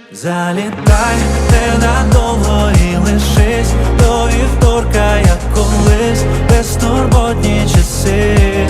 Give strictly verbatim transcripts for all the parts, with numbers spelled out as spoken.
Залітай ненадовго і лишись до вівторка, як колись безтурботні часи.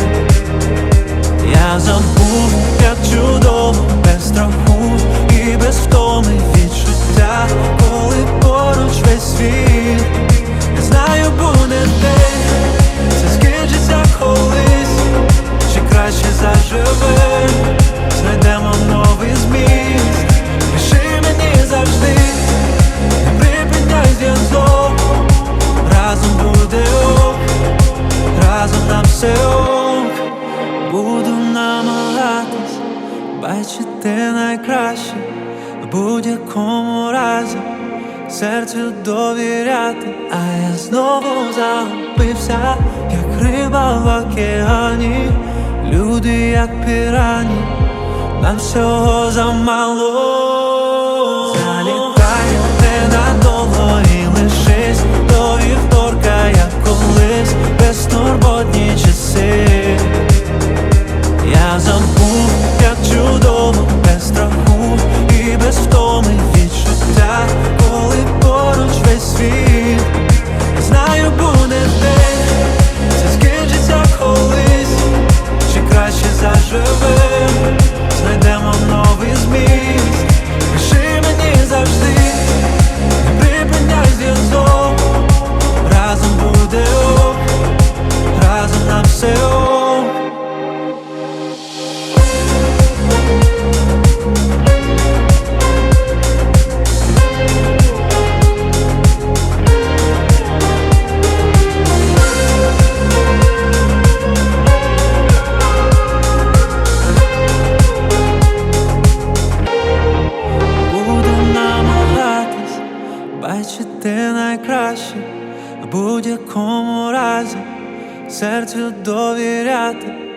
Я забув, як чудово, без страху і без втоми відчуття, коли поруч весь світ. Не знаю, буде день, це скінчиться колись, чи краще заживе, знайдемо новий зміст. Пиши мені завжди, не припиняй зв'язок, разом буде ок, разом нам все ок. Буду намагатись бачити найкраще в будь-якому разі, серцю довіряти, а я знову загубився, як риба в океані. Люди як пірані, нам всього замало. Залітай ненадовго і лишись до вівторка, як колись безтурботні часи. Я забув, як чудово, без страху і без втоми відчуття, коли поруч весь світ. Знаю, буде день, це скінчиться колись, чи краще заживе, знайдемо новий зміст. Пиши мені завжди, не припиняй зв'язок, разом буде ок, разом нам все ок. Бачити найкраще в будь-якому разі, серцю довіряти,